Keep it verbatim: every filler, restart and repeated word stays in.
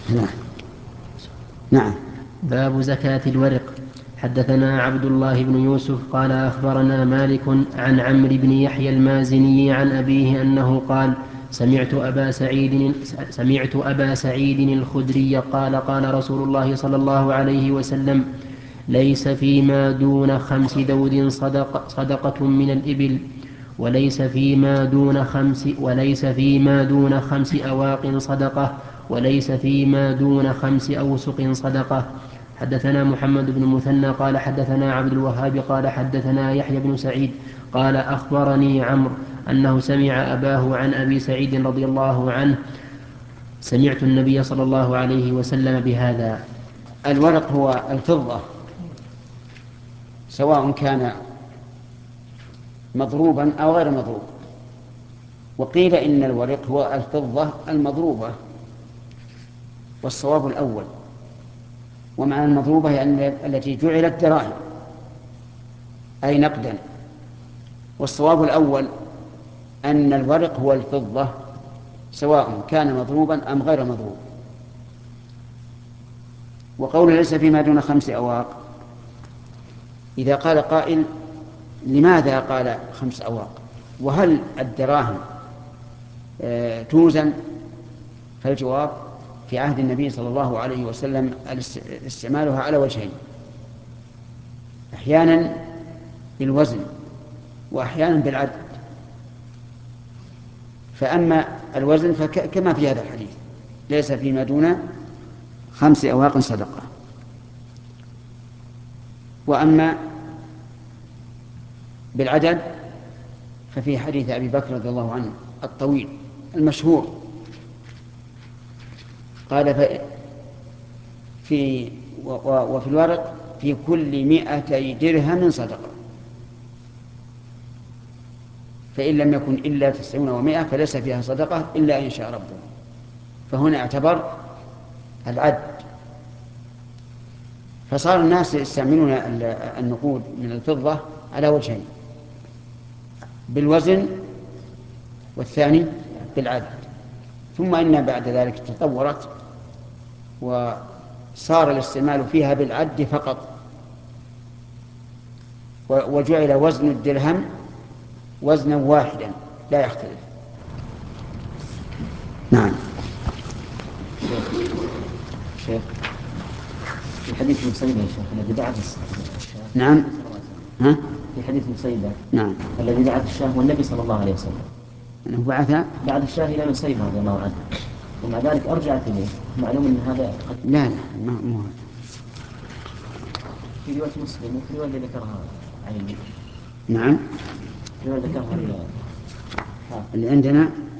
نعم. نعم. باب زكاة الورق. حدثنا عبد الله بن يوسف قال أخبرنا مالك عن عمرو بن يحيى المازني عن أبيه أنه قال سمعت أبا سعيد, سمعت أبا سعيد الخدري قال قال رسول الله صلى الله عليه وسلم ليس فيما دون خمس دود صدق صدقة من الإبل وليس فيما دون خمس وليس فيما دون خمس أواق صدقة وليس فيما دون خمس أوسق صدقة. حدثنا محمد بن المثنى قال حدثنا عبد الوهاب قال حدثنا يحيى بن سعيد قال أخبرني عمرو أنه سمع أباه عن أبي سعيد رضي الله عنه سمعت النبي صلى الله عليه وسلم بهذا. الورق هو الفضة، سواء كان مضروبا أو غير مضروب. وقيل إن الورق هو الفضة المضروبة، والصواب الأول. ومعنى المضروبة يعني التي جعلت دراهم أي نقدا. والصواب الأول أن الورق هو الفضة سواء كان مضروبا أم غير مضروب. وقول ليس فيما دون خمس أواق، إذا قال قائل لماذا قال خمس أواق وهل الدراهم توزن؟ فالجواب في عهد النبي صلى الله عليه وسلم استعمالها على وجهين، أحيانا بالوزن وأحيانا بالعدد. فأما الوزن فكما في هذا الحديث ليس فيما دون خمس أواق صدقة. وأما بالعدد ففي حديث أبي بكر رضي الله عنه الطويل المشهور قال في وفي الورق في كل مائتي درهم صدقة، فإن لم يكن إلا تسعون ومائة فليس فيها صدقة إلا إن شاء ربه. فهنا اعتبر العد. فصار الناس يستعملون النقود من الفضة على وجهين، بالوزن والثاني بالعدد. ثم إن بعد ذلك تطورت وصار الاستعمال فيها بالعد فقط، وجعل وزن الدرهم وزنا واحدا لا يختلف. نعم. شيخ في حديث مسيدة يا شيخ الذي دعت الشاه. نعم. ها؟ في حديث مسيدة نعم الذي دعت الشاه والنبي صلى الله عليه وسلم أنه بعث بعد الشاه إلى مسيبة رضي الله عنه، ومع ذلك أرجعت إليه. معلوم أن هذا قد لا لا ما مو في رواية مسلم وفي رواية اللي ذكرها عيني. نعم. رواية ذكرها اللي عندنا